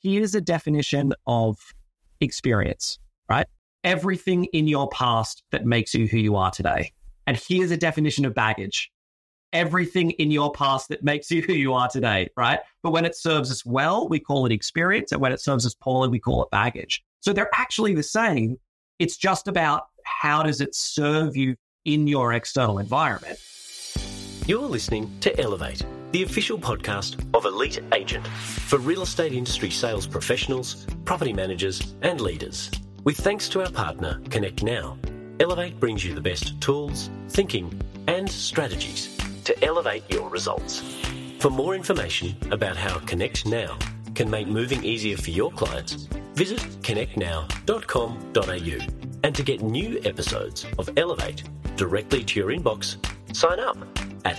here's a definition of experience, right? Everything in your past that makes you who you are today. And here's a definition of baggage. Everything in your past that makes you who you are today, right? But when it serves us well, we call it experience. And when it serves us poorly, we call it baggage. So they're actually the same. It's just about how does it serve you in your external environment. You're listening to Elevate, the official podcast of Elite Agent for real estate industry sales professionals, property managers, and leaders. With thanks to our partner, Connect Now, Elevate brings you the best tools, thinking, and strategies to elevate your results. For more information about how Connect Now can make moving easier for your clients, visit connectnow.com.au. And to get new episodes of Elevate directly to your inbox, sign up at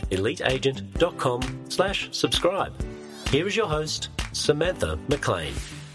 eliteagent.com/subscribe. Here is your host, Samantha McLean.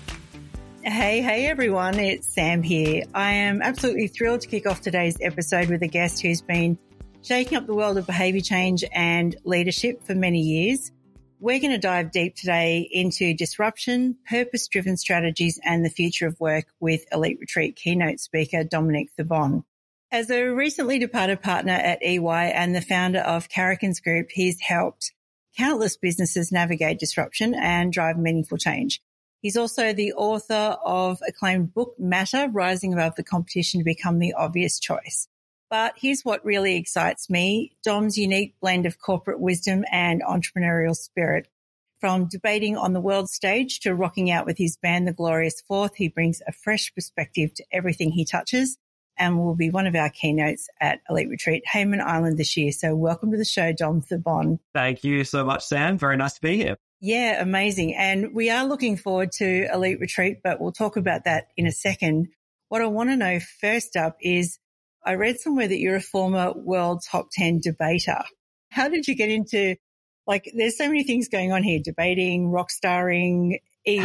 Hey everyone, it's Sam here. I am absolutely thrilled to kick off today's episode with a guest who's been shaking up the world of behaviour change and leadership for many years. We're going to dive deep today into disruption, purpose-driven strategies and the future of work with Elite Retreat keynote speaker Dominic Thibon. As a recently departed partner at EY and the founder of Carrikins Group, he's helped countless businesses navigate disruption and drive meaningful change. He's also the author of acclaimed book Matter, Rising Above the Competition to Become the Obvious Choice. But here's what really excites me, Dom's unique blend of corporate wisdom and entrepreneurial spirit. From debating on the world stage to rocking out with his band, The Glorious Fourth, he brings a fresh perspective to everything he touches and will be one of our keynotes at Elite Retreat Hayman Island this year. So welcome to the show, Dom Thibon. Thank you so much, Sam. Very nice to be here. Yeah, amazing. And we are looking forward to Elite Retreat, but we'll talk about that in a second. What I want to know first up is, I read somewhere that you're a former world top 10 debater. How did you get into, there's so many things going on here, debating, rock starring,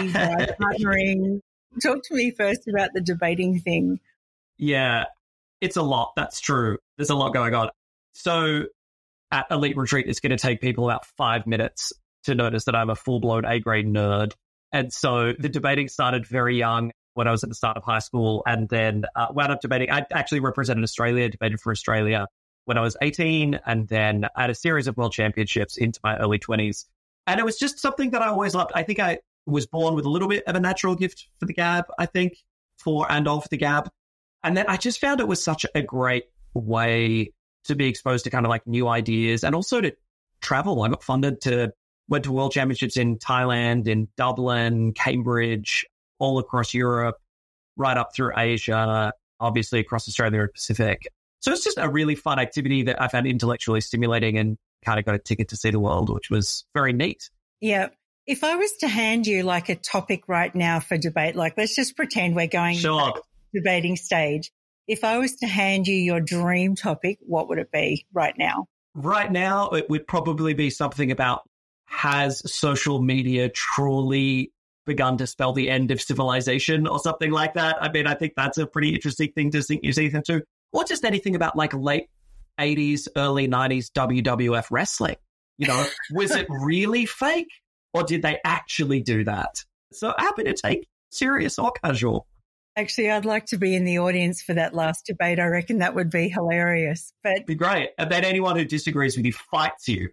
partnering. Talk to me first about the debating thing. Yeah, it's a lot. That's true. There's a lot going on. So at Elite Retreat, it's going to take people about 5 minutes to notice that I'm a full-blown A-grade nerd. And so the debating started very young when I was at the start of high school, and then wound up debating. I actually represented Australia, debated for Australia when I was 18, and then I had a series of world championships into my early 20s. And it was just something that I always loved. I think I was born with a little bit of a natural gift for the gab, I think, for and of the gab. And then I just found it was such a great way to be exposed to kind of new ideas and also to travel. I got funded went to world championships in Thailand, in Dublin, Cambridge, all across Europe, right up through Asia, obviously across Australia and Pacific. So it's just a really fun activity that I found intellectually stimulating and kind of got a ticket to see the world, which was very neat. Yeah. If I was to hand you a topic right now for debate, let's just pretend we're going sure. Debating stage. If I was to hand you your dream topic, what would it be right now? Right now, it would probably be something about, has social media truly begun to spell the end of civilization or something like that? I mean, I think that's a pretty interesting thing to sink your teeth into. Or just anything about late 80s, early 90s WWF wrestling. Was it really fake or did they actually do that? So happy to take serious or casual. Actually, I'd like to be in the audience for that last debate. I reckon that would be hilarious. But be great. And then anyone who disagrees with you fights you.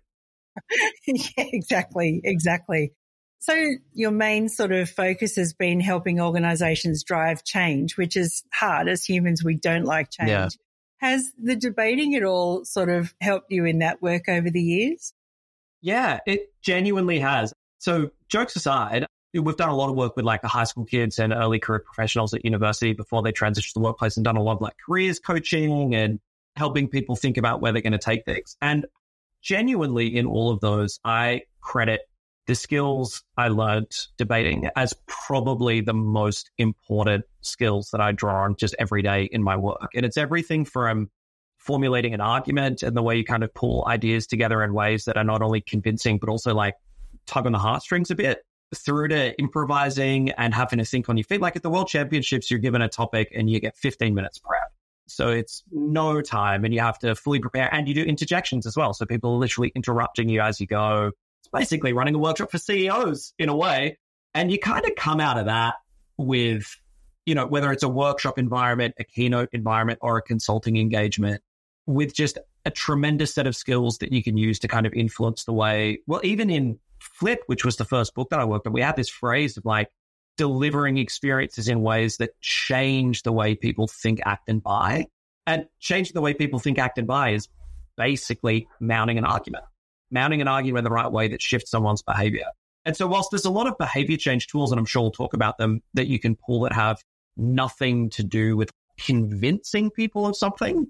Yeah, exactly. So your main sort of focus has been helping organizations drive change, which is hard. As humans, we don't like change. Yeah. Has the debating at all sort of helped you in that work over the years? Yeah, it genuinely has. So jokes aside, we've done a lot of work with the high school kids and early career professionals at university before they transition to the workplace, and done a lot of careers coaching and helping people think about where they're going to take things. And genuinely in all of those, I credit the skills I learned debating as probably the most important skills that I draw on just every day in my work. And it's everything from formulating an argument and the way you kind of pull ideas together in ways that are not only convincing, but also tug on the heartstrings a bit, through to improvising and having to think on your feet. At the World Championships, you're given a topic and you get 15 minutes prep. So it's no time and you have to fully prepare, and you do interjections as well. So people are literally interrupting you as you go. It's basically running a workshop for CEOs in a way. And you kind of come out of that with, whether it's a workshop environment, a keynote environment, or a consulting engagement, with just a tremendous set of skills that you can use to kind of influence the way, well, even in Flip, which was the first book that I worked on, we had this phrase of like delivering experiences in ways that change the way people think, act, and buy. And changing the way people think, act, and buy is basically mounting an argument in the right way that shifts someone's behavior. And so whilst there's a lot of behavior change tools, and I'm sure we'll talk about them, that you can pull that have nothing to do with convincing people of something,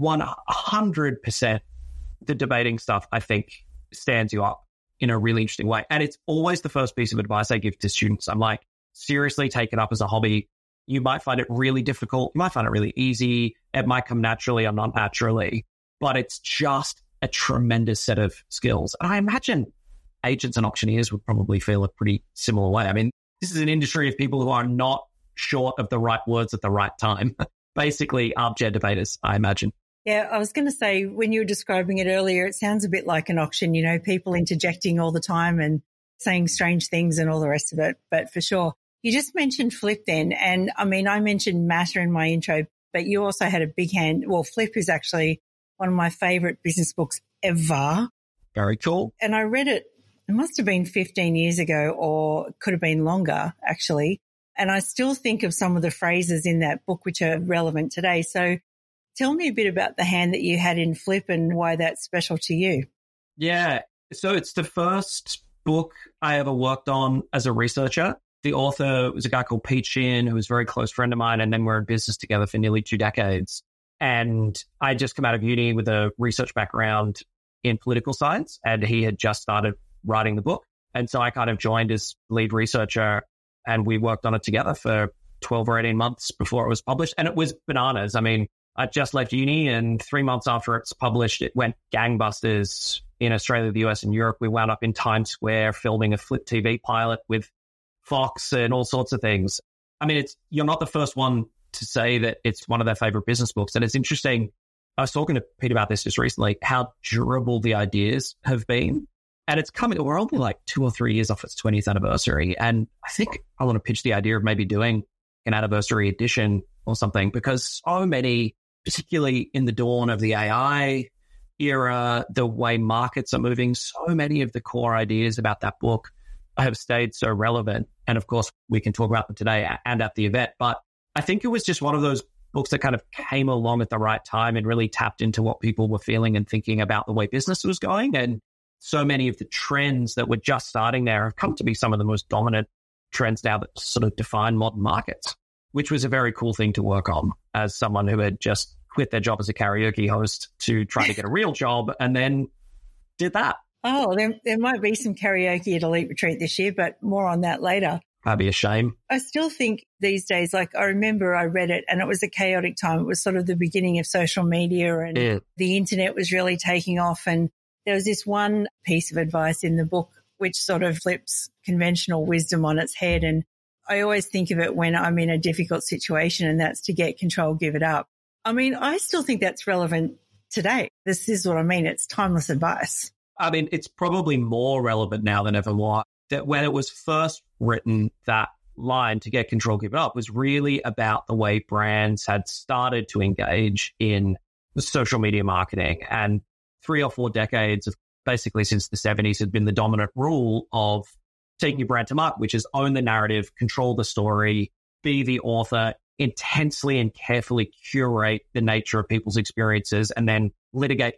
100% the debating stuff, I think, stands you up in a really interesting way. And it's always the first piece of advice I give to students. I'm like, seriously, take it up as a hobby. You might find it really difficult. You might find it really easy. It might come naturally or not naturally, but it's just a tremendous set of skills. And I imagine agents and auctioneers would probably feel a pretty similar way. I mean, this is an industry of people who are not short of the right words at the right time. Basically, armchair debaters, I imagine. Yeah, I was going to say, when you were describing it earlier, it sounds a bit like an auction, people interjecting all the time and saying strange things and all the rest of it. But for sure, you just mentioned Flip then. And I mean, I mentioned Matter in my intro, but you also had a big hand. Well, Flip is actually one of my favorite business books ever. Very cool. And I read it must have been 15 years ago, or could have been longer, actually. And I still think of some of the phrases in that book which are relevant today. So tell me a bit about the hand that you had in Flip and why that's special to you. Yeah. So it's the first book I ever worked on as a researcher. The author was a guy called Pete Sheehan, who was a very close friend of mine, and then we're in business together for nearly 2 decades. And I just come out of uni with a research background in political science, and he had just started writing the book. And so I kind of joined as lead researcher, and we worked on it together for 12 or 18 months before it was published. And it was bananas. I mean, I just left uni, and 3 months after it's published, it went gangbusters in Australia, the US, and Europe. We wound up in Times Square filming a Flip TV pilot with Fox and all sorts of things. I mean, you're not the first one to say that it's one of their favorite business books. And it's interesting. I was talking to Pete about this just recently, how durable the ideas have been. And it's coming, we're only like 2 or 3 years off its 20th anniversary. And I think I want to pitch the idea of maybe doing an anniversary edition or something, because so many, particularly in the dawn of the AI era, the way markets are moving, so many of the core ideas about that book have stayed so relevant. And of course, we can talk about them today and at the event. But I think it was just one of those books that kind of came along at the right time and really tapped into what people were feeling and thinking about the way business was going. And so many of the trends that were just starting there have come to be some of the most dominant trends now that sort of define modern markets, which was a very cool thing to work on as someone who had just quit their job as a karaoke host to try to get a real job and then did that. Oh, there might be some karaoke at Elite Retreat this year, but more on that later. That'd be a shame. I still think these days, like I remember I read it and it was a chaotic time. It was sort of the beginning of social media and the internet was really taking off. And there was this one piece of advice in the book which sort of flips conventional wisdom on its head. And I always think of it when I'm in a difficult situation, and that's to get control, give it up. I mean, I still think that's relevant today. This is what I mean. It's timeless advice. I mean, it's probably more relevant now than ever more. That when it was first written, that line, to get control, give it up, was really about the way brands had started to engage in social media marketing. And 3 or 4 decades of basically since the 70s had been the dominant rule of taking your brand to market, which is own the narrative, control the story, be the author, intensely and carefully curate the nature of people's experiences, and then litigate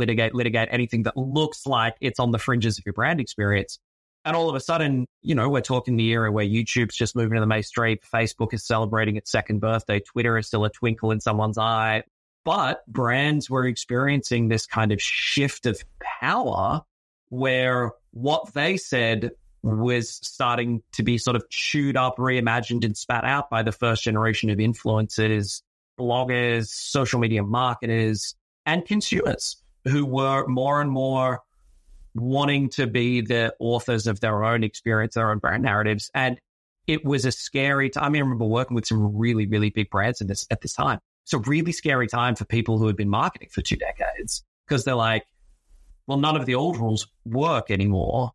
anything that looks like it's on the fringes of your brand experience. And all of a sudden, we're talking the era where YouTube's just moving to the mainstream, Facebook is celebrating its 2nd birthday, Twitter is still a twinkle in someone's eye. But brands were experiencing this kind of shift of power where what they said was starting to be sort of chewed up, reimagined, and spat out by the first generation of influencers, bloggers, social media marketers, and consumers who were more and more wanting to be the authors of their own experience, their own brand narratives. And it was a scary time. I remember working with some really, really big brands at this time. It's a really scary time for people who had been marketing for 2 decades, because they're like, well, none of the old rules work anymore.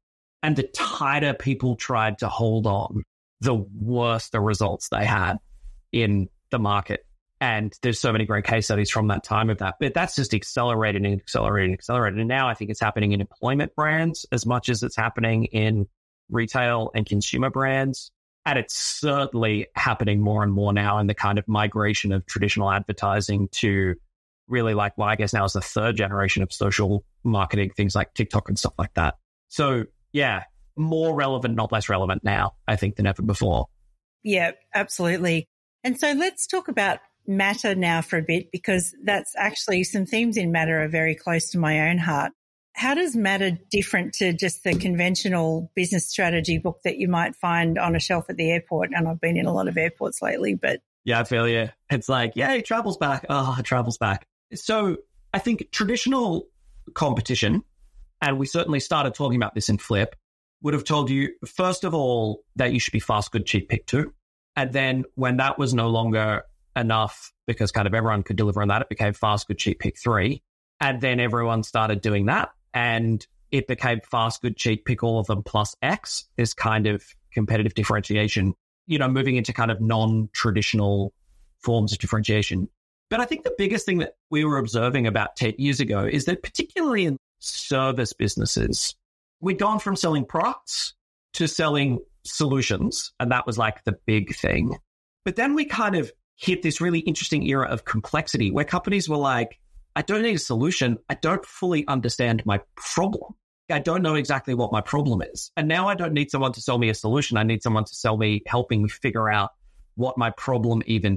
And the tighter people tried to hold on, the worse the results they had in the market. And there's so many great case studies from that time of that. But that's just accelerated and accelerated and accelerated. And now I think it's happening in employment brands as much as it's happening in retail and consumer brands. And it's certainly happening more and more now in the kind of migration of traditional advertising to really like, well, I guess now it's the third generation of social marketing, things like TikTok and stuff like that. So yeah, more relevant, not less relevant now, I think, than ever before. Yeah, absolutely. And so let's talk about Matter now for a bit, because that's actually some themes in Matter are very close to my own heart. How does Matter different to just the conventional business strategy book that you might find on a shelf at the airport? And I've been in a lot of airports lately, but... Yeah, I feel you. It's like, yay, travel's back. Oh, travel's back. So I think traditional competition, and we certainly started talking about this in Flip, would have told you, first of all, that you should be fast, good, cheap, pick two. And then when that was no longer enough, because kind of everyone could deliver on that, it became fast, good, cheap, pick three. And then everyone started doing that. And it became fast, good, cheap, pick all of them plus X, this kind of competitive differentiation, moving into kind of non-traditional forms of differentiation. But I think the biggest thing that we were observing about 10 years ago is that particularly in service businesses, we'd gone from selling products to selling solutions. And that was like the big thing. But then we kind of hit this really interesting era of complexity where companies were like, I don't need a solution. I don't fully understand my problem. I don't know exactly what my problem is. And now I don't need someone to sell me a solution. I need someone to sell me, helping me figure out what my problem even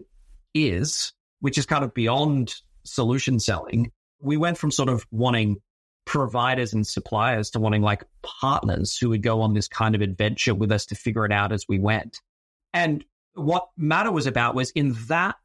is, which is kind of beyond solution selling. We went from sort of wanting providers and suppliers to wanting like partners who would go on this kind of adventure with us to figure it out as we went. And what Matter was about was in that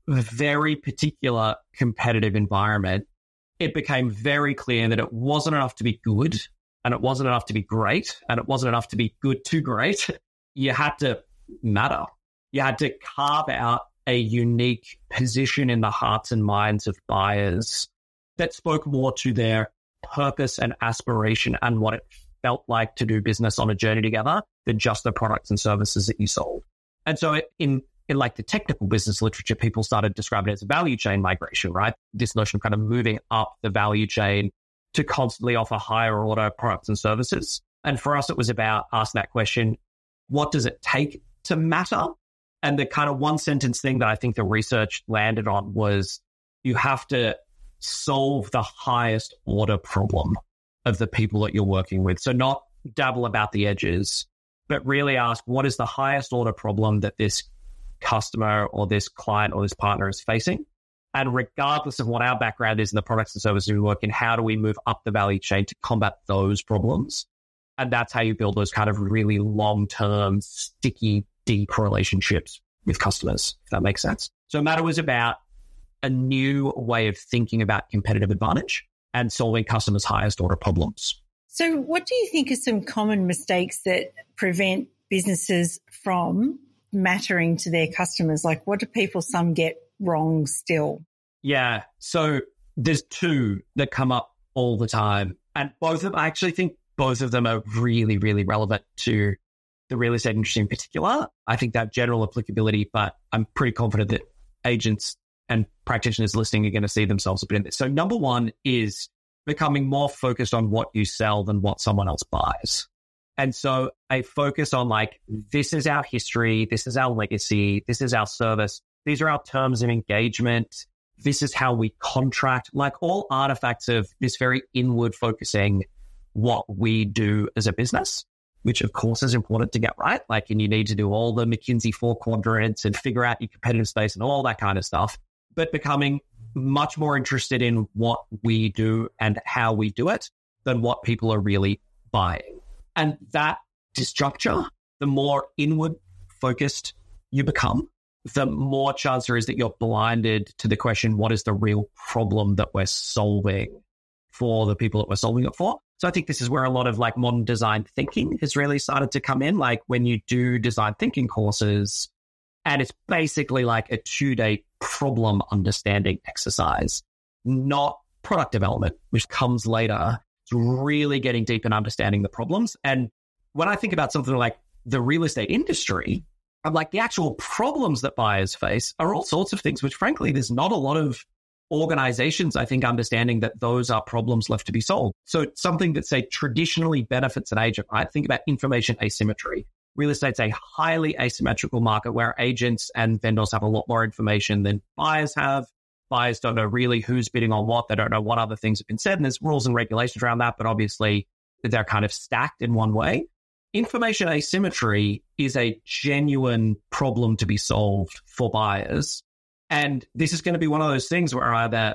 very particular competitive environment, it became very clear that it wasn't enough to be good, and it wasn't enough to be great, and it wasn't enough to be good to great. You had to matter. You had to carve out a unique position in the hearts and minds of buyers that spoke more to their purpose and aspiration and what it felt like to do business on a journey together than just the products and services that you sold. And so in like the technical business literature, people started describing it as a value chain migration, right? This notion of kind of moving up the value chain to constantly offer higher order products and services. And for us, it was about asking that question, what does it take to matter? And the kind of one sentence thing that I think the research landed on was you have to solve the highest order problem of the people that you're working with. So not dabble about the edges, but really ask, what is the highest order problem that this customer or this client or this partner is facing? And regardless of what our background is in the products and services we work in, how do we move up the value chain to combat those problems? And that's how you build those kind of really long-term, sticky, deep relationships with customers, if that makes sense. So Matter was about a new way of thinking about competitive advantage and solving customers' highest order problems. So what do you think are some common mistakes that prevent businesses from mattering to their customers? Like, what do some get wrong still? Yeah. So there's two that come up all the time. And I actually think both of them are really, really relevant to the real estate industry in particular. I think that general applicability, but I'm pretty confident that agents and practitioners listening are going to see themselves a bit in this. So number one is becoming more focused on what you sell than what someone else buys. And so a focus on like, this is our history, this is our legacy, this is our service, these are our terms of engagement, this is how we contract, like all artifacts of this very inward focusing what we do as a business, which of course is important to get right. Like, and you need to do all the McKinsey 4 quadrants and figure out your competitive space and all that kind of stuff, but becoming much more interested in what we do and how we do it than what people are really buying. And that disjuncture, the more inward focused you become, the more chance there is that you're blinded to the question, what is the real problem that we're solving for the people that we're solving it for? So I think this is where a lot of like modern design thinking has really started to come in. Like when you do design thinking courses, and it's basically like a 2-day problem understanding exercise, not product development, which comes later. It's really getting deep in understanding the problems. And when I think about something like the real estate industry, I'm like, the actual problems that buyers face are all sorts of things, which frankly, there's not a lot of organizations, I think, understanding that those are problems left to be solved. So something that, say, traditionally benefits an agent, right? Think about information asymmetry. Real estate's a highly asymmetrical market where agents and vendors have a lot more information than buyers have. Buyers don't know really who's bidding on what. They don't know what other things have been said. And there's rules and regulations around that, but obviously they're kind of stacked in one way. Information asymmetry is a genuine problem to be solved for buyers. And this is going to be one of those things where either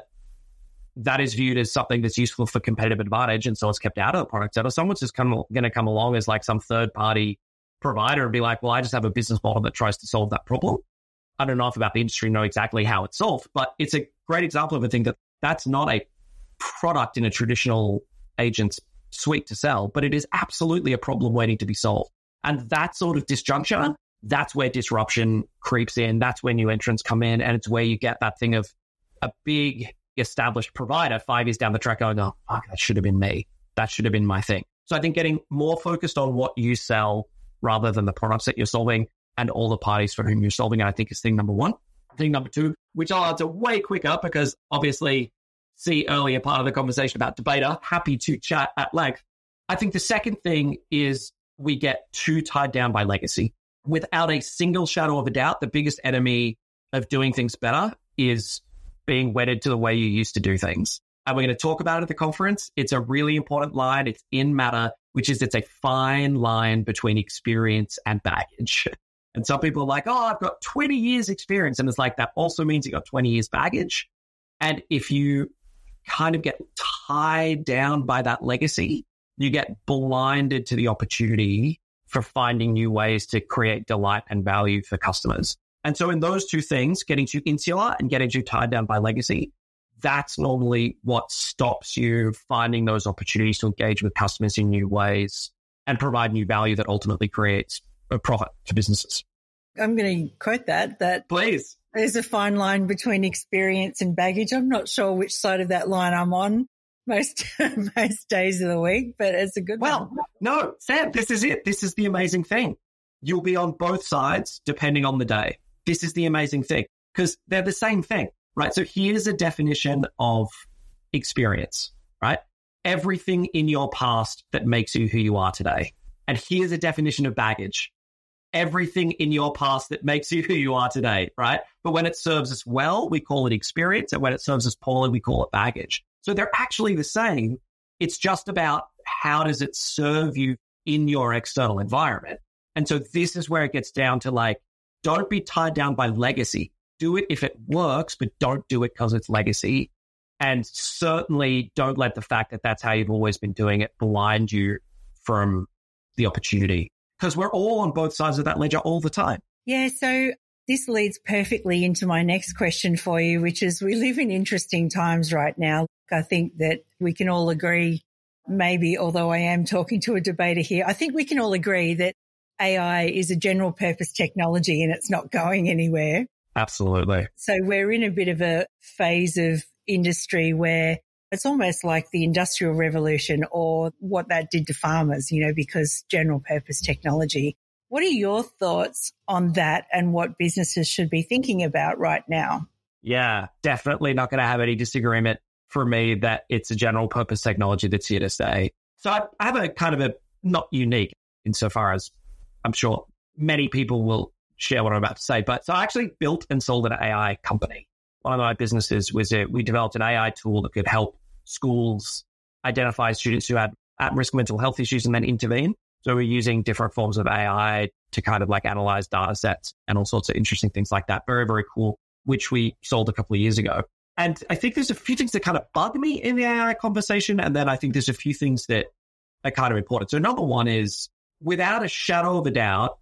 that is viewed as something that's useful for competitive advantage, and so it's kept out of the product set, or someone's just going to come along as like some third-party provider and be like, well, I just have a business model that tries to solve that problem. I don't know enough about the industry to know exactly how it's solved, but it's a great example of a thing that's not a product in a traditional agent's suite to sell, but it is absolutely a problem waiting to be solved. And that sort of disjuncture, that's where disruption creeps in. That's where new entrants come in. And it's where you get that thing of a big established provider 5 years down the track going, oh, fuck, that should have been me. That should have been my thing. So I think getting more focused on what you sell rather than the products that you're solving and all the parties for whom you're solving it, I think is thing number one. Thing number two, which I'll answer way quicker because obviously see earlier part of the conversation about debater, happy to chat at length. I think the second thing is we get too tied down by legacy. Without a single shadow of a doubt, the biggest enemy of doing things better is being wedded to the way you used to do things. And we're going to talk about it at the conference. It's a really important line. It's in Matter, which is it's a fine line between experience and baggage. And some people are like, oh, I've got 20 years experience. And it's like, that also means you got 20 years baggage. And if you kind of get tied down by that legacy, you get blinded to the opportunity for finding new ways to create delight and value for customers. And so in those two things, getting too insular and getting too tied down by legacy, that's normally what stops you finding those opportunities to engage with customers in new ways and provide new value that ultimately creates a profit for businesses. I'm going to quote that please. There's a fine line between experience and baggage. I'm not sure which side of that line I'm on most days of the week, but it's a good one. Well, no, Sam, this is it. This is the amazing thing. You'll be on both sides depending on the day. This is the amazing thing because they're the same thing, right? So here's a definition of experience, right? Everything in your past that makes you who you are today. And here's a definition of baggage. Everything in your past that makes you who you are today, right? But when it serves us well, we call it experience. And when it serves us poorly, we call it baggage. So they're actually the same. It's just about how does it serve you in your external environment. And so this is where it gets down to like, don't be tied down by legacy. Do it if it works, but don't do it because it's legacy. And certainly don't let the fact that that's how you've always been doing it blind you from the opportunity. Because we're all on both sides of that ledger all the time. Yeah, so this leads perfectly into my next question for you, which is we live in interesting times right now. I think that we can all agree, maybe, although I am talking to a debater here, I think we can all agree that AI is a general purpose technology and it's not going anywhere. Absolutely. So we're in a bit of a phase of industry where it's almost like the Industrial Revolution or what that did to farmers, because general purpose technology. What are your thoughts on that and what businesses should be thinking about right now? Yeah, definitely not going to have any disagreement for me that it's a general purpose technology that's here to stay. So I have a kind of a not unique insofar as I'm sure many people will share what I'm about to say. But so I actually built and sold an AI company. One of my businesses was we developed an AI tool that could help schools identify students who had at-risk mental health issues and then intervene. So we're using different forms of AI to kind of like analyze data sets and all sorts of interesting things like that. Very, very cool, which we sold a couple of years ago. And I think there's a few things that kind of bug me in the AI conversation. And then I think there's a few things that are kind of important. So number one is, without a shadow of a doubt,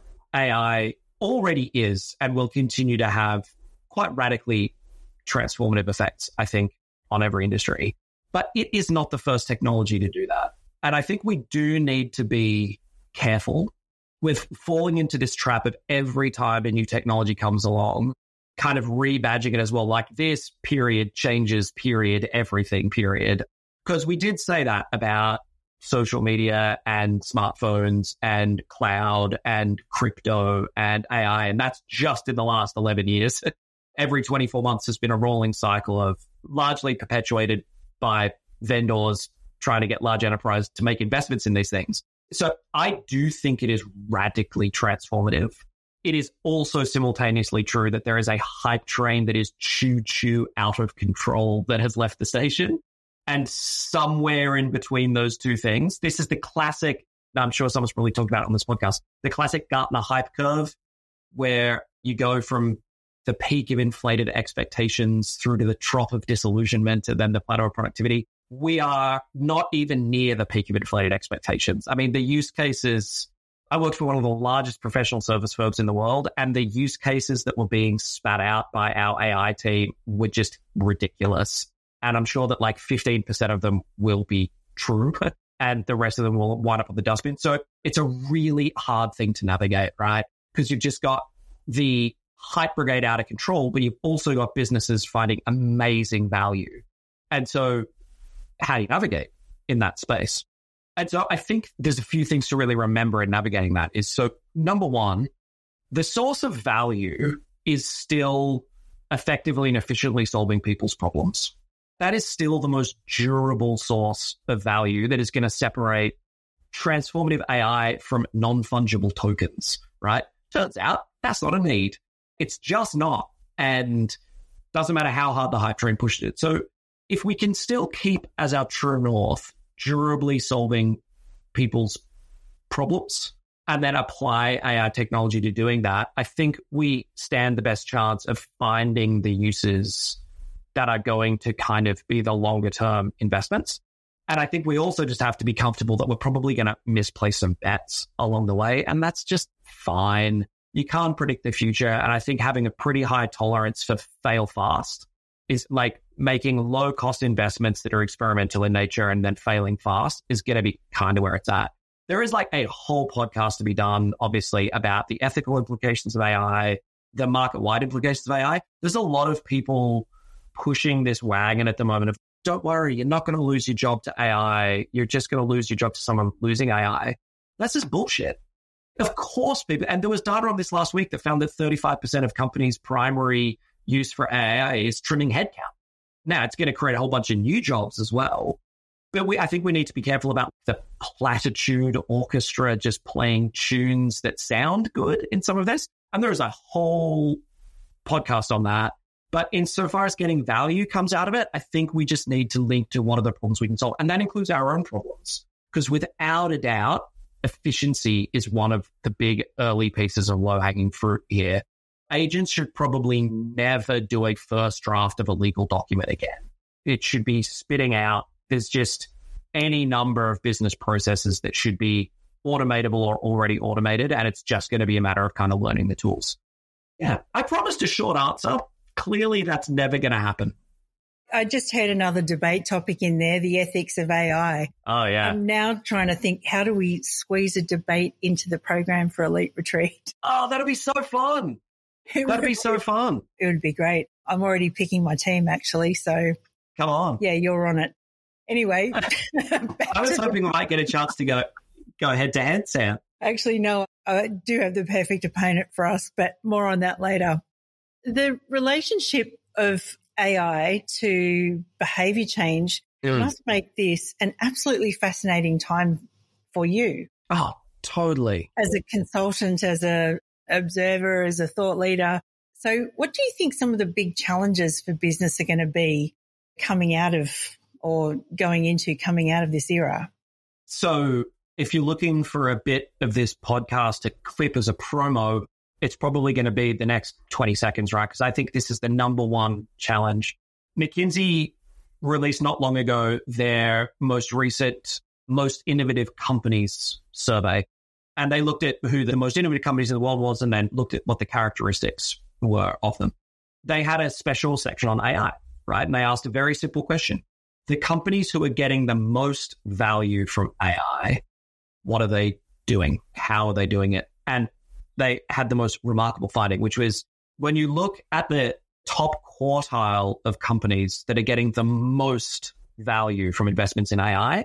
AI already is and will continue to have quite radically transformative effects, I think, on every industry. But it is not the first technology to do that. And I think we do need to be careful with falling into this trap of every time a new technology comes along, kind of rebadging it as well, like this period changes period, everything period. Because we did say that about social media and smartphones and cloud and crypto and AI. And that's just in the last 11 years. Every 24 months has been a rolling cycle of largely perpetuated by vendors trying to get large enterprise to make investments in these things. So I do think it is radically transformative. It is also simultaneously true that there is a hype train that is choo-choo out of control that has left the station. And somewhere in between those two things, this is the classic, I'm sure someone's probably talked about it on this podcast, the classic Gartner hype curve, where you go from the peak of inflated expectations through to the trough of disillusionment and then the plateau of productivity. We are not even near the peak of inflated expectations. I mean, the use cases, I worked for one of the largest professional service firms in the world, and the use cases that were being spat out by our AI team were just ridiculous. And I'm sure that like 15% of them will be true and the rest of them will wind up on the dustbin. So it's a really hard thing to navigate, right? Because you've just got the hype brigade out of control, but you've also got businesses finding amazing value. And so how do you navigate in that space? And so I think there's a few things to really remember in navigating that is, so number one, the source of value is still effectively and efficiently solving people's problems. That is still the most durable source of value that is going to separate transformative AI from non-fungible tokens, right? Turns out that's not a need. It's just not. And doesn't matter how hard the hype train pushed it. So if we can still keep as our true north durably solving people's problems and then apply AI technology to doing that, I think we stand the best chance of finding the uses that are going to kind of be the longer term investments. And I think we also just have to be comfortable that we're probably going to misplace some bets along the way. And that's just fine. You can't predict the future. And I think having a pretty high tolerance for fail fast is like making low cost investments that are experimental in nature and then failing fast is going to be kind of where it's at. There is like a whole podcast to be done, obviously, about the ethical implications of AI, the market-wide implications of AI. There's a lot of people pushing this wagon at the moment of, don't worry, you're not going to lose your job to AI. You're just going to lose your job to someone losing AI. That's just bullshit. Of course, people, and there was data on this last week that found that 35% of companies' primary use for AI is trimming headcount. Now, it's going to create a whole bunch of new jobs as well. But I think we need to be careful about the platitude orchestra just playing tunes that sound good in some of this. And there is a whole podcast on that. But insofar as getting value comes out of it, I think we just need to link to what are the problems we can solve. And that includes our own problems. Because without a doubt, efficiency is one of the big early pieces of low-hanging fruit here. Agents should probably never do a first draft of a legal document again. It should be spitting out. There's just any number of business processes that should be automatable or already automated, and it's just going to be a matter of kind of learning the tools. Yeah, I promised a short answer. Clearly, that's never going to happen. I just heard another debate topic in there, the ethics of AI. Oh, yeah. I'm now trying to think, how do we squeeze a debate into the program for Elite Retreat? Oh, that'll be so fun. That'd be so fun. It would be great. I'm already picking my team, actually. So, come on. Yeah, you're on it. Anyway. I was hoping we might get a chance to go head to head, Sam. Actually, no, I do have the perfect opponent for us, but more on that later. The relationship of AI to behavior change must make this an absolutely fascinating time for you. Oh, totally. As a consultant, as a observer, as a thought leader. So what do you think some of the big challenges for business are going to be coming out of this era? So if you're looking for a bit of this podcast to clip as a promo, it's probably going to be the next 20 seconds, right? Because I think this is the number one challenge. McKinsey released not long ago their most recent, most innovative companies survey. And they looked at who the most innovative companies in the world was and then looked at what the characteristics were of them. They had a special section on AI, right? And they asked a very simple question. The companies who are getting the most value from AI, what are they doing? How are they doing it? And they had the most remarkable finding, which was when you look at the top quartile of companies that are getting the most value from investments in AI,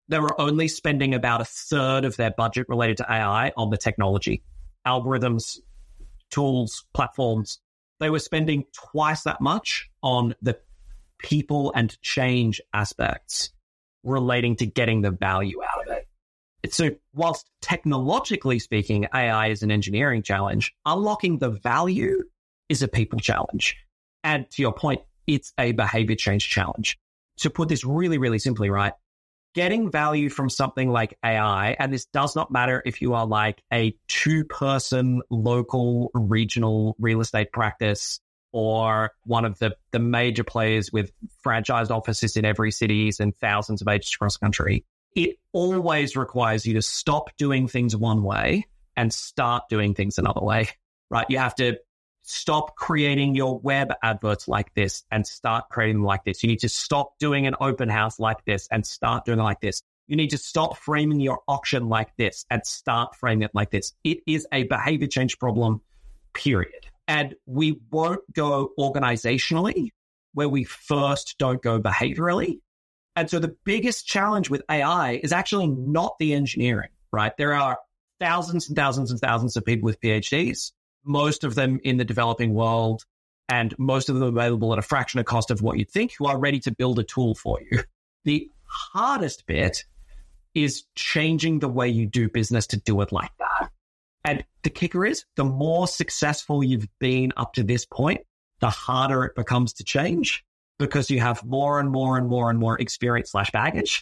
they were only spending about a third of their budget related to AI on the technology, algorithms, tools, platforms. They were spending twice that much on the people and change aspects relating to getting the value out of it. So whilst technologically speaking, AI is an engineering challenge, unlocking the value is a people challenge. And to your point, it's a behavior change challenge. To put this really, really simply, right? Getting value from something like AI, and this does not matter if you are like a 2-person local regional real estate practice or one of the major players with franchised offices in every cities and thousands of agents across the country. It always requires you to stop doing things one way and start doing things another way, right? You have to stop creating your web adverts like this and start creating them like this. You need to stop doing an open house like this and start doing it like this. You need to stop framing your auction like this and start framing it like this. It is a behavior change problem, period. And we won't go organizationally where we first don't go behaviorally. And so the biggest challenge with AI is actually not the engineering, right? There are thousands and thousands and thousands of people with PhDs, most of them in the developing world, and most of them available at a fraction of cost of what you'd think, who are ready to build a tool for you. The hardest bit is changing the way you do business to do it like that. And the kicker is, the more successful you've been up to this point, the harder it becomes to change, because you have more and more and more and more experience / baggage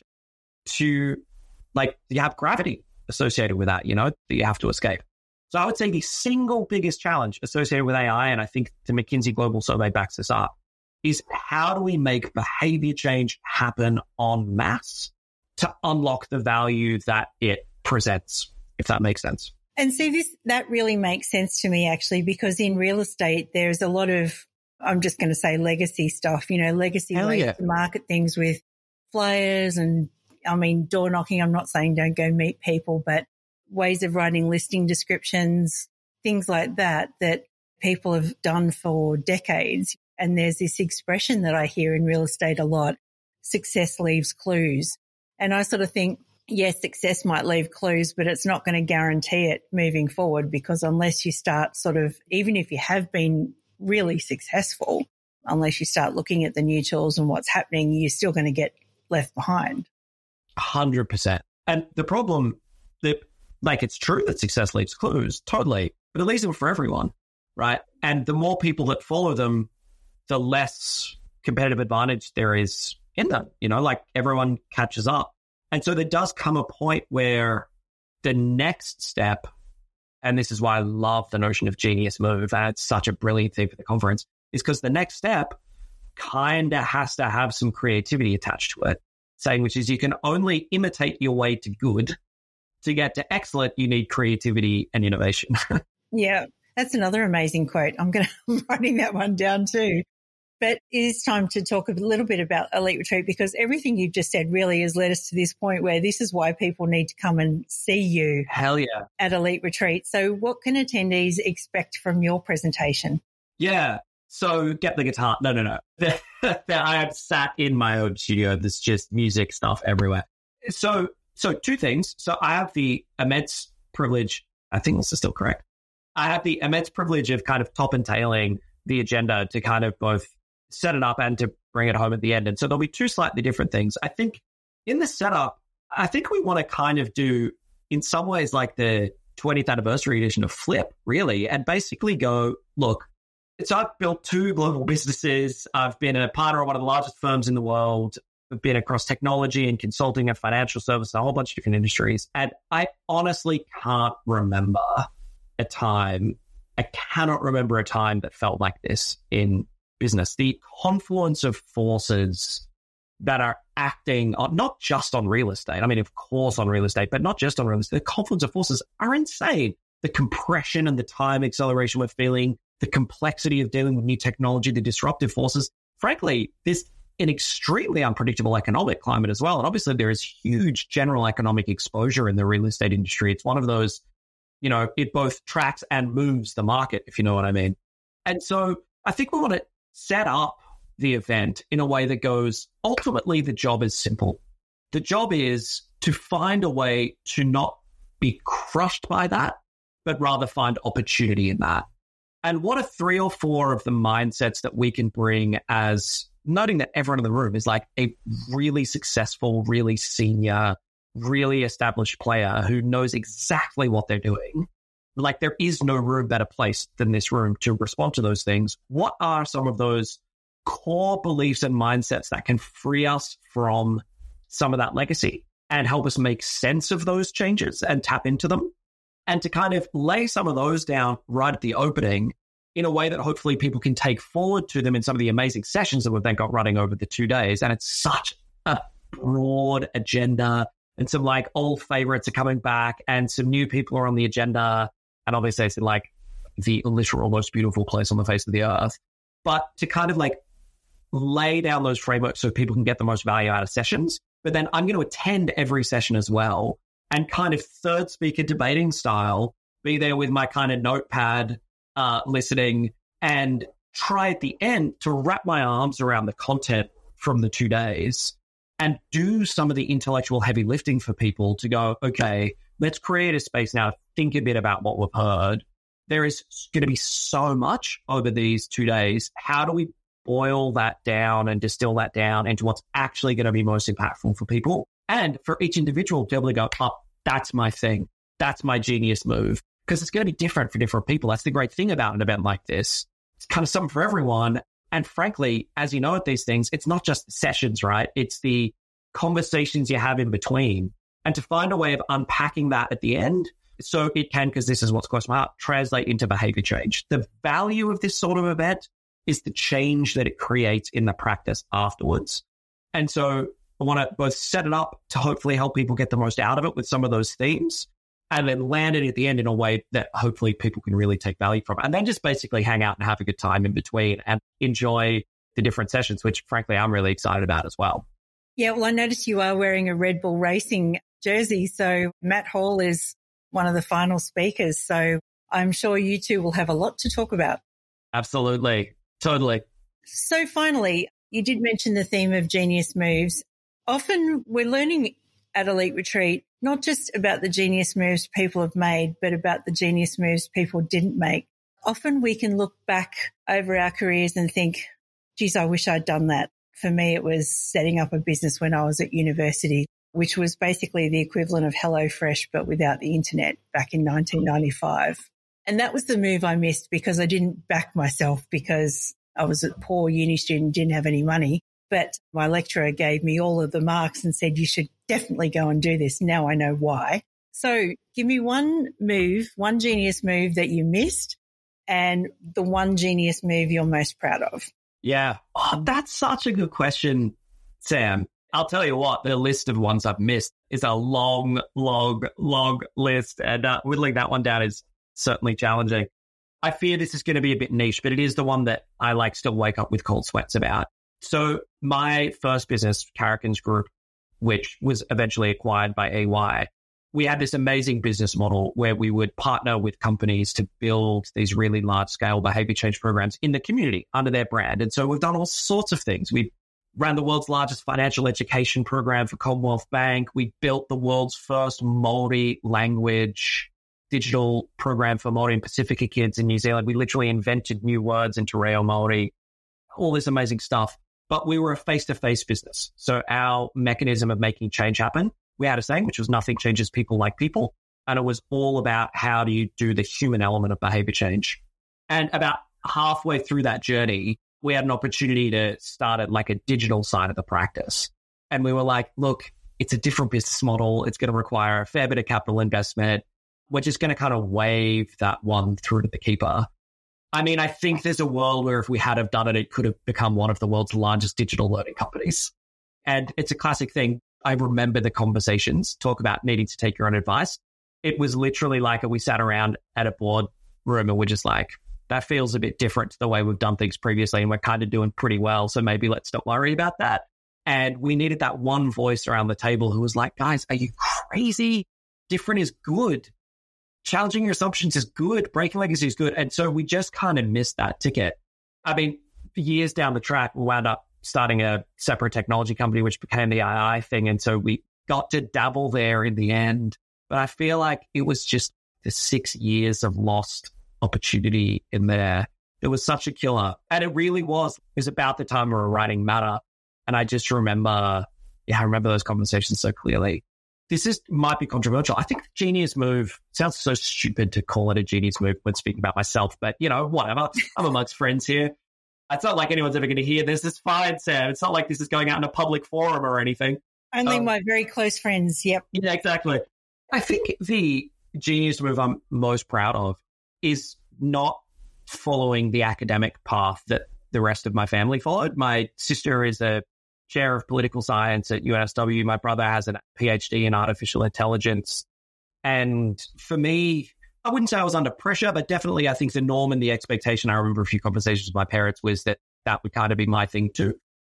to, like, you have gravity associated with that, that you have to escape. So I would say the single biggest challenge associated with AI, and I think the McKinsey Global Survey backs this up, is how do we make behavior change happen en masse to unlock the value that it presents, if that makes sense. And see, that really makes sense to me, actually, because in real estate, there's a lot of, I'm just going to say legacy stuff, legacy ways to market things with flyers and, door knocking. I'm not saying don't go meet people, but ways of writing listing descriptions, things like that people have done for decades. And there's this expression that I hear in real estate a lot, success leaves clues. And I sort of think, yes, success might leave clues, but it's not going to guarantee it moving forward, because unless you start sort of, even if you have been really successful, unless you start looking at the new tools and what's happening, you're still going to get left behind. 100%. And the problem that, it's true that success leaves clues, totally, but it leaves them for everyone, right? And the more people that follow them, the less competitive advantage there is in them, everyone catches up. And so there does come a point where the next step, and this is why I love the notion of genius move, and it's such a brilliant thing for the conference, is because the next step kind of has to have some creativity attached to it, saying, which is you can only imitate your way to good. To get to excellent, you need creativity and innovation. Yeah, that's another amazing quote. I'm writing that one down too. But it is time to talk a little bit about Elite Retreat, because everything you've just said really has led us to this point where this is why people need to come and see you. Hell yeah. At Elite Retreat. So what can attendees expect from your presentation? Yeah. So get the guitar. No. I am sat in my own studio. There's just music stuff everywhere. So two things. So I have the immense privilege, I think this is still correct. I have the immense privilege of kind of top and tailing the agenda to kind of both set it up and to bring it home at the end. And so there'll be two slightly different things. I think in the setup, I think we want to kind of do, in some ways, like the 20th anniversary edition of Flip, really, and basically go, look, so I've built 2 global businesses. I've been a partner of one of the largest firms in the world. I've been across technology and consulting and financial services, a whole bunch of different industries. And I honestly can't remember a time that felt like this in business. The confluence of forces that are acting on, not just on real estate. I mean, of course on real estate, but not just on real estate. The confluence of forces are insane. The compression and the time acceleration we're feeling, the complexity of dealing with new technology, the disruptive forces. Frankly, there's an extremely unpredictable economic climate as well. And obviously there is huge general economic exposure in the real estate industry. It's one of those, it both tracks and moves the market, if you know what I mean. And so I think we want to set up the event in a way that goes, ultimately, the job is simple. The job is to find a way to not be crushed by that, but rather find opportunity in that. And what are 3 or 4 of the mindsets that we can bring, as noting that everyone in the room is like a really successful, really senior, really established player who knows exactly what they're doing. Like, there is no room better place than this room to respond to those things. What are some of those core beliefs and mindsets that can free us from some of that legacy and help us make sense of those changes and tap into them? And to kind of lay some of those down right at the opening in a way that hopefully people can take forward to them in some of the amazing sessions that we've then got running over the 2 days. And it's such a broad agenda, and some like old favorites are coming back and some new people are on the agenda. And obviously it's like the literal most beautiful place on the face of the earth. But to kind of like lay down those frameworks so people can get the most value out of sessions. But then I'm going to attend every session as well, and kind of third speaker debating style, be there with my kind of notepad, listening, and try at the end to wrap my arms around the content from the 2 days and do some of the intellectual heavy lifting for people to go, okay, let's create a space now to think a bit about what we've heard. There is going to be so much over these 2 days. How do we boil that down and distill that down into what's actually going to be most impactful for people? And for each individual to be able to go, oh, that's my thing. That's my genius move. Because it's going to be different for different people. That's the great thing about an event like this. It's kind of something for everyone. And frankly, as you know at these things, it's not just the sessions, right? It's the conversations you have in between. And to find a way of unpacking that at the end, so it can, because this is what's close to my heart, translate into behavior change. The value of this sort of event is the change that it creates in the practice afterwards. And so I want to both set it up to hopefully help people get the most out of it with some of those themes, and then land it at the end in a way that hopefully people can really take value from. And then just basically hang out and have a good time in between and enjoy the different sessions, which frankly I'm really excited about as well. Yeah, well, I noticed you are wearing a Red Bull Racing jersey. So Matt Hall is one of the final speakers. So I'm sure you two will have a lot to talk about. Absolutely. Totally. So finally, you did mention the theme of genius moves. Often we're learning at Elite Retreat not just about the genius moves people have made, but about the genius moves people didn't make. Often we can look back over our careers and think, geez, I wish I'd done that. For me, it was setting up a business when I was at university, which was basically the equivalent of HelloFresh, but without the internet back in 1995. And that was the move I missed because I didn't back myself because I was a poor uni student, didn't have any money. But my lecturer gave me all of the marks and said, you should definitely go and do this. Now I know why. So give me one move, one genius move that you missed, and the one genius move you're most proud of. Yeah. Oh, that's such a good question, Sam. I'll tell you what, the list of ones I've missed is a long list. And whittling that one down is certainly challenging. I fear this is going to be a bit niche, but it is the one that I still wake up with cold sweats about. So my first business, Carrikins Group, which was eventually acquired by AY, we had this amazing business model where we would partner with companies to build these really large-scale behavior change programs in the community under their brand. And so we've done all sorts of things. We ran the world's largest financial education program for Commonwealth Bank. We built the world's first Māori-language digital program for Māori and Pacifica kids in New Zealand. We literally invented new words into Reo Māori, all this amazing stuff. But we were a face-to-face business. So our mechanism of making change happen, we had a saying, which was nothing changes people like people. And it was all about how do you do the human element of behavior change. And about halfway through that journey, we had an opportunity to start at a digital side of the practice. And we were like, look, it's a different business model. It's going to require a fair bit of capital investment. We're just going to kind of wave that one through to the keeper. I mean, I think there's a world where if we had have done it, it could have become one of the world's largest digital learning companies. And it's a classic thing. I remember the conversations, talk about needing to take your own advice. It was literally we sat around at a board room and we're just like, that feels a bit different to the way we've done things previously. And we're kind of doing pretty well. So maybe let's not worry about that. And we needed that one voice around the table who was like, guys, are you crazy? Different is good. Challenging your assumptions is good. Breaking legacy is good. And so we just kind of missed that ticket. I mean, years down the track, we wound up starting a separate technology company, which became the II thing. And so we got to dabble there in the end. But I feel like it was just the 6 years of lost opportunity in there. It was such a killer. And it really was. It was about the time we were writing Matter. And I just remember, I remember those conversations so clearly. Might be controversial. I think the genius move sounds so stupid to call it a genius move when speaking about myself, but whatever. I'm amongst friends here. It's not like anyone's ever going to hear this. It's fine, Sam. It's not like this is going out in a public forum or anything. Only my very close friends. Yep. Yeah, exactly. I think the genius move I'm most proud of is not following the academic path that the rest of my family followed. My sister is a chair of political science at UNSW. My brother has a PhD in artificial intelligence. And for me, I wouldn't say I was under pressure, but definitely I think the norm and the expectation, I remember a few conversations with my parents, was that would kind of be my thing too.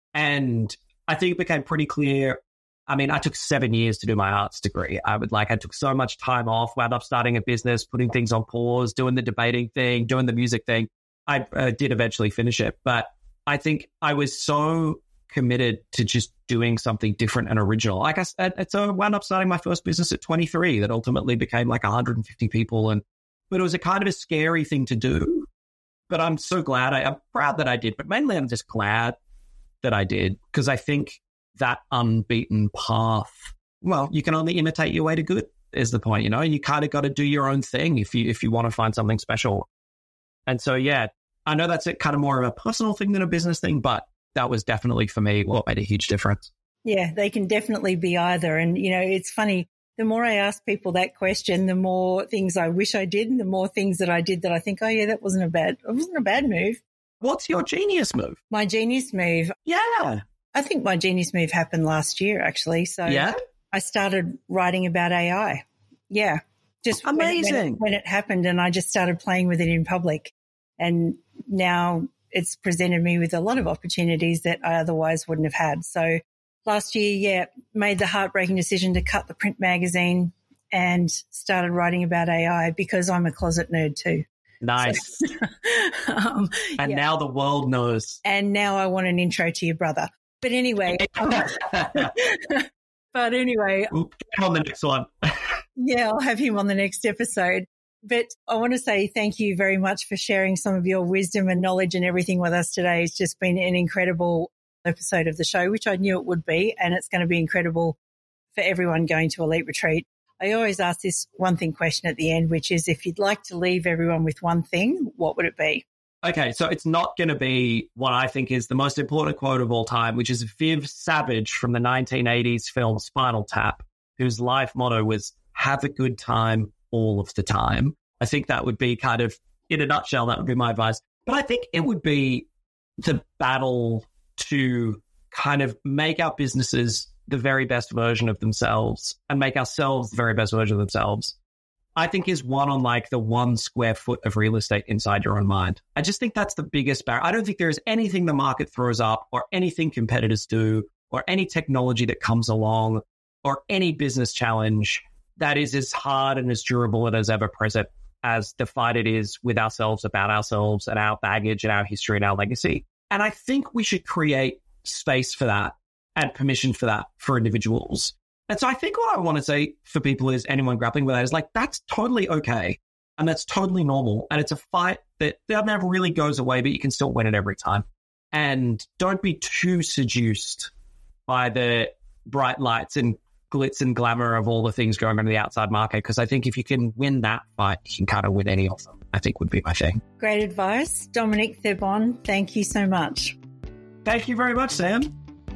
And I think it became pretty clear. I mean, I took 7 years to do my arts degree. I took so much time off, wound up starting a business, putting things on pause, doing the debating thing, doing the music thing. I did eventually finish it, but I think I was so committed to just doing something different and original. Like I said, so I wound up starting my first business at 23 that ultimately became like 150 people. But it was a kind of a scary thing to do. But I'm so glad. I'm proud that I did, but mainly I'm just glad that I did, because I think that unbeaten path, well, you can only imitate your way to good is the point, you kind of got to do your own thing if you want to find something special. And so, yeah, I know that's kind of more of a personal thing than a business thing, but that was definitely for me what made a huge difference. Yeah, they can definitely be either. And, it's funny, the more I ask people that question, the more things I wish I did and the more things that I did that I think, oh, yeah, it wasn't a bad move. What's your genius move? My genius move? Yeah. I think my genius move happened last year, actually. So yeah? I started writing about AI. Yeah. Just amazing. When it happened, and I just started playing with it in public. And now it's presented me with a lot of opportunities that I otherwise wouldn't have had. So last year, made the heartbreaking decision to cut the print magazine and started writing about AI because I'm a closet nerd too. Nice. So, now the world knows. And now I want an intro to your brother. But anyway. We'll get him on the next one. Yeah, I'll have him on the next episode. But I want to say thank you very much for sharing some of your wisdom and knowledge and everything with us today. It's just been an incredible episode of the show, which I knew it would be, and it's going to be incredible for everyone going to Elite Retreat. I always ask this one thing question at the end, which is if you'd like to leave everyone with one thing, what would it be? Okay, so it's not going to be what I think is the most important quote of all time, which is Viv Savage from the 1980s film Spinal Tap, whose life motto was, have a good time all of the time. I think that would be kind of, in a nutshell, that would be my advice. But I think it would be the battle to kind of make our businesses the very best version of themselves and make ourselves the very best version of themselves. I think is won on like the 1 square foot of real estate inside your own mind. I just think that's the biggest barrier. I don't think there is anything the market throws up or anything competitors do or any technology that comes along or any business challenge that is as hard and as durable and as ever present as the fight it is with ourselves, about ourselves and our baggage and our history and our legacy. And I think we should create space for that and permission for that for individuals. And so I think what I want to say for people is anyone grappling with that is like, that's totally okay. And that's totally normal. And it's a fight that never really goes away, but you can still win it every time. And don't be too seduced by the bright lights and glitz and glamour of all the things going on in the outside market. Because I think if you can win that fight, you can kind of win any of them, I think would be my thing. Great advice. Dominic Thebon, thank you so much. Thank you very much, Sam.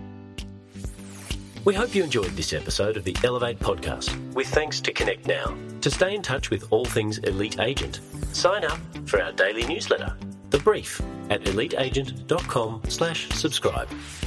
We hope you enjoyed this episode of the Elevate podcast, with thanks to Connect Now. To stay in touch with all things Elite Agent, sign up for our daily newsletter, The Brief, at eliteagent.com/subscribe.